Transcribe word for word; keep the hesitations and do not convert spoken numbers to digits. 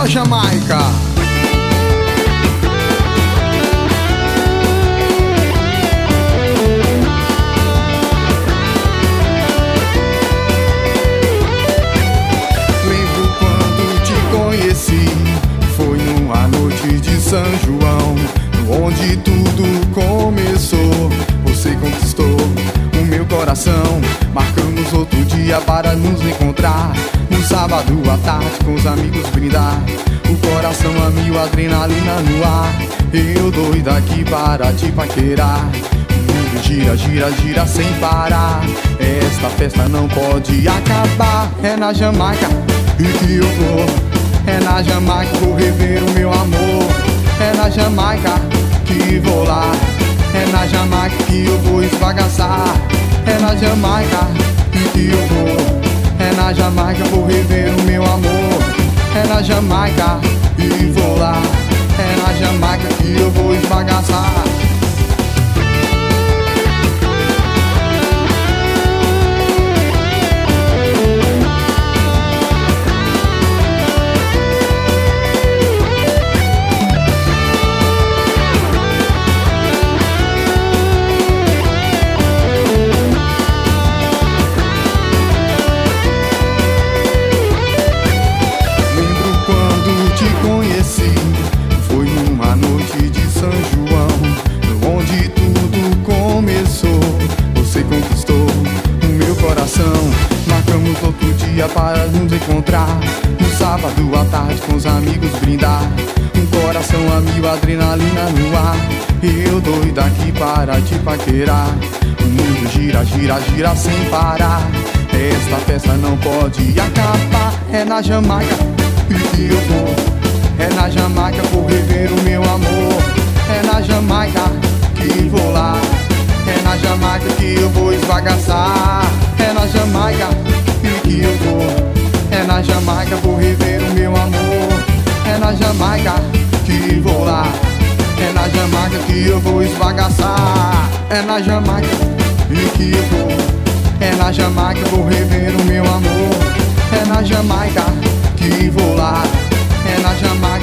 na Jamaica. Lembro quando te conheci, foi numa noite de São João, onde tudo começou. Você conquistou o meu coração. Marcamos outro dia para nos encontrar, no sábado à tarde com os amigos brindar. O coração a mil, adrenalina no ar, eu doido aqui para te paquerar. O mundo gira, gira, gira sem parar. Esta festa não pode acabar. É na Jamaica que eu vou, é na Jamaica vou rever o meu amor. É na Jamaica que vou lá, é na Jamaica que eu vou esbagaçar. É na Jamaica que eu vou, é na Jamaica vou rever o meu amor. É na Jamaica e vou lá, é na Jamaica que eu vou esbagaçar. Foi numa noite de São João, onde tudo começou. Você conquistou o meu coração. Marcamos outro dia para nos encontrar, no sábado à tarde com os amigos brindar. Um coração a mil, adrenalina no ar, eu doido aqui para te paquerar. O mundo gira, gira, gira sem parar. Esta festa não pode acabar. É na Jamaica que eu vou, é na Jamaica vou rever o meu amor. É na Jamaica que vou lá, é na Jamaica que eu vou esbagaçar. É na Jamaica que eu vou, é na Jamaica vou rever o meu amor. É na Jamaica que vou lá, é na Jamaica que eu vou esbagaçar. É na Jamaica que eu vou, é na Jamaica vou rever o meu amor. É na Jamaica que vou lá, é na Jamaica